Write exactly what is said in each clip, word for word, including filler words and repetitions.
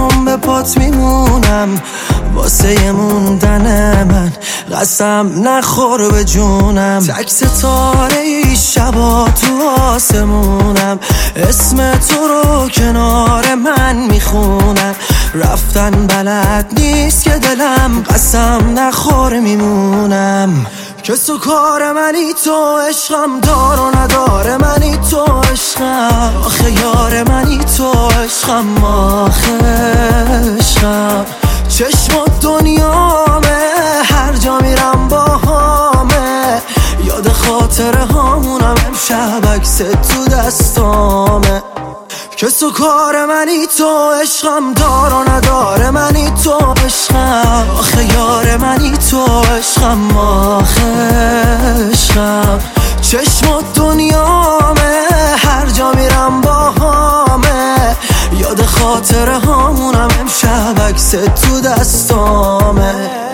همون به پات میمونم واسه موندن من، قسم نخور به جونم. تک ستاره ای شبا تو آسمونم، اسم تو رو کنار من میخونم. رفتن بلد نیست که دلم، قسم نخور میمونم. کس و کار منی تو، عشقم دار و نداره منی تو، عشقم آخه یار منی تو، عشقم آخه عشقم. چشم و دنیامه، هر جا میرم با همه، یاد خاطره هامونم. امشب عکس تو دستامه. کس و کار منی تو، عشقم دار و نداره منی تو، عشقم آخه یار منی تو، عشقم آخه عشقم. چشم و دنیامه، هر جا میرم با همه، یاد خاطره هامونم. امشب عکس تو دستامه.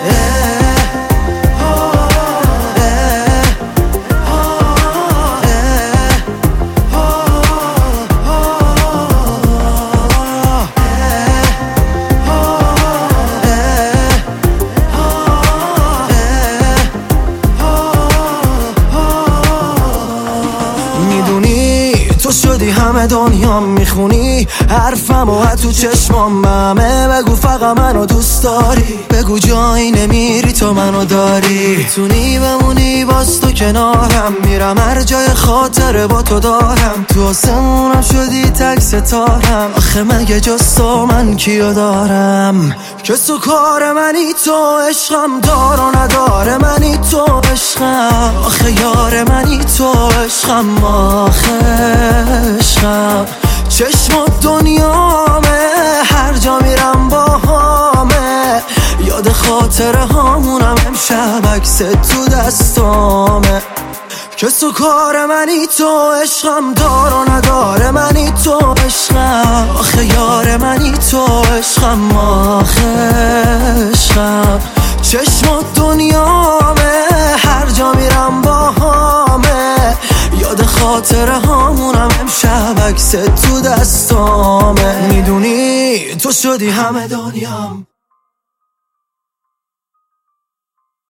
تو شدی همه دنیا، میخونی حرفم و تو چشمام همه. بگو فقط منو دوست داری، بگو جایی نمیری تو منو داری. میتونی بمونی باز تو کنارم، میرم هر جای خاطره با تو دارم. تو آسمونم شدی تک ستارم، آخه مگه جز تو من کیو دارم. کس و کار منی تو، عشقم دار و نداره منی تو، عشقم آخه یار منی تو، عشقم آخه عشقم. چشم و دنیامه، هر جا میرم با همه، یاد خاطره هامونم. امشب عکس تو دستامه. کس و کار منی تو، عشقم دار و نداره منی تو، عشقم آخه یار منی تو، عشقم آخه عشقم. چشم و دنیامه، هر جا میرم با همه، یاد خاطره هامونم. امشب عکس تو دستامه. میدونی تو شدی همه دنیام.